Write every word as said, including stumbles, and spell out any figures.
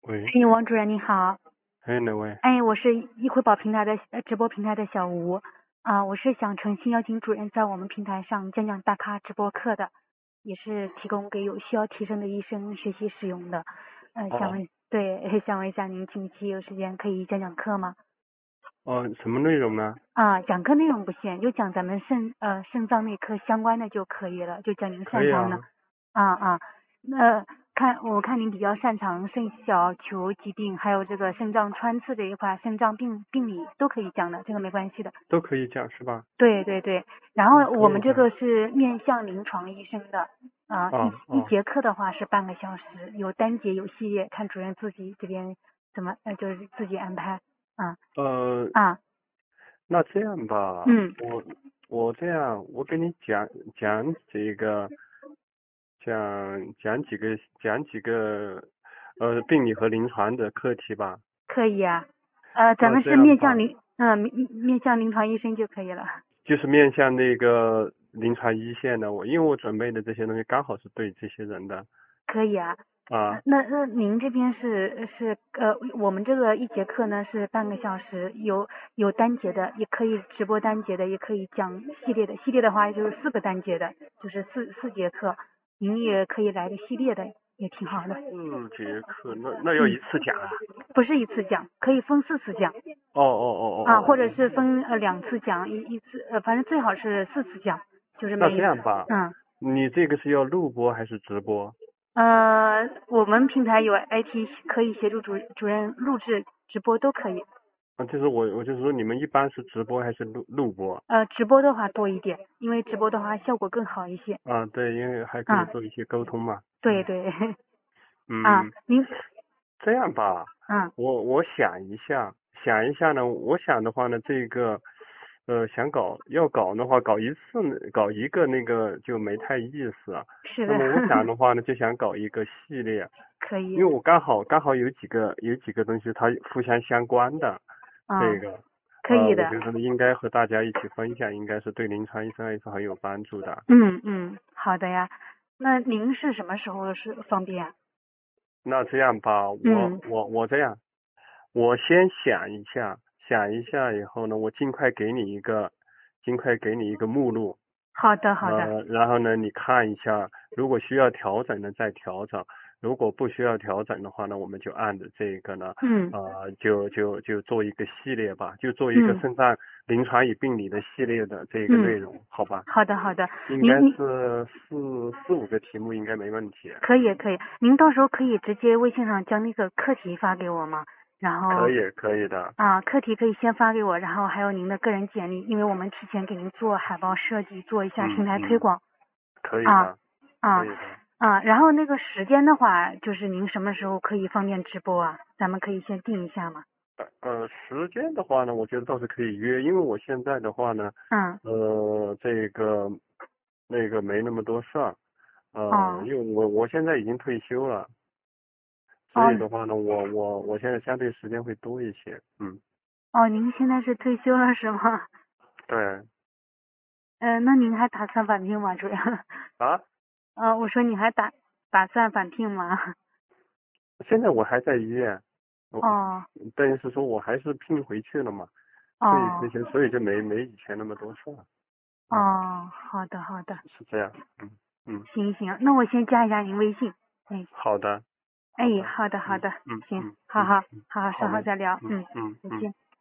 喂， 哎，王主任你好。 哎，哪位？ 哎，我是易惠宝平台的呃直播平台的小吴啊，我是想诚心邀请主任在我们平台上讲讲大咖直播课的，也是提供给有需要提升的医生学习使用的。呃，想哦问，对，想问一下您近期有时间可以讲讲课吗？ 哦，什么内容呢？ 啊，讲课内容不限，就讲咱们肾呃肾脏内科相关的就可以了，就讲您可以啊。 擅长的。啊啊，那看我看您比较擅长肾小球疾病，还有这个肾脏穿刺这一块，肾脏病病理都可以讲的，这个没关系的。 都可以讲是吧？ 对对对，然后嗯，可以的。 我们这个是面向临床医生的，啊、 哦哦， 一一节课的话是半个小时，有单节有系列，看主任自己这边怎么呃就是自己安排。啊呃， 啊那这样吧， 嗯。 我我这样，我给你讲讲这个，讲讲几个讲几个呃病理和临床的课题吧。 可以啊，呃，咱那们是这样吧， 面向临，嗯、面面向临床医生就可以了。 就是面向那个临床一线的，我因为我准备的这些东西刚好是对这些人的可以啊，呃啊。 那那您这边是是呃，我们这个一节课呢是半个小时，有有单节的，也可以直播单节的，也可以讲系列的，系列的话就是四个单节的，就是四四节课，您也可以来个系列的，也挺好的。 四节课，那那要一嗯， 次讲啊？ 不是一次讲，可以分四次讲。 哦哦哦哦啊， 哦哦， 或者是分呃两次讲，一一次呃，反正最好是四次讲，就是那每一次。 这样吧， 嗯， 你这个是要录播还是直播？ 呃，我们平台有 I T 可以协助主主任录制直播都可以。 啊，就是我我就是说你们一般是直播还是录录播？ 呃，直播的话多一点，因为直播的话效果更好一些。 啊，对，因为还可以啊， 做一些沟通嘛。 对对。啊， 嗯， 您。 这样吧， 嗯， 我我想一下，想一下呢，我想的话呢，这个，呃，想搞要搞的话，搞一次呢搞一个那个就没太意思啊。 是的。 那么我想的话呢，就想搞一个系列， 可以。 因为我刚好刚好有几个有几个东西它互相相关的，这嗯， 个，呃， 可以的。 我觉得呢应该和大家一起分享，应该是对临床医生来说很有帮助的。 嗯嗯，好的呀。那您是什么时候是方便啊？ 那这样吧，我嗯， 我我这样，我先想一下，想一下以后呢，我尽快给你一个，尽快给你一个目录， 好的好的。 呃，然后呢，你看一下，如果需要调整的再调整，如果不需要调整的话呢，我们就按着这个呢， 嗯呃，就就就做一个系列吧，就做一个嗯肾脏临床与病理的系列的这个内嗯。 容，好吧？ 好的好的。 应该您您是四四五个题目，应该没问题。 可以可以，您到时候可以直接微信上将那个课题发给我吗？然后可以可以的。 啊，课题可以先发给我，然后还有您的个人简历，因为我们之前给您做海报设计，做一下平嗯嗯， 台推广。啊可以的。可啊以的。 啊，然后那个时间的话，就是您什么时候可以方便直播啊？咱们可以先定一下嘛。 呃，时间的话呢，我觉得倒是可以约，因为我现在的话呢， 嗯。 呃，这个那个没那么多事儿，呃， 哦因为我我现在已经退休了，所哦以的话呢，我我我现在相对时间会多一些。嗯， 哦，您现在是退休了是吗？ 对。 嗯、那您还打算返聘吗，主任？ 啊， 呃，我说你还打打算返聘吗？ 现在我还在医院，我哦等于是说我还是聘回去了嘛，所以哦这些所以就没没以前那么多事儿。啊， 哦，好的好的。 是这样。嗯嗯， 行行，那我先加一下您微信。哎好的。 哎， 好的。 好的好嗯的。行， 嗯嗯好好嗯嗯， 好好，稍后好嘞。 再聊。 嗯嗯， 嗯嗯。 再见。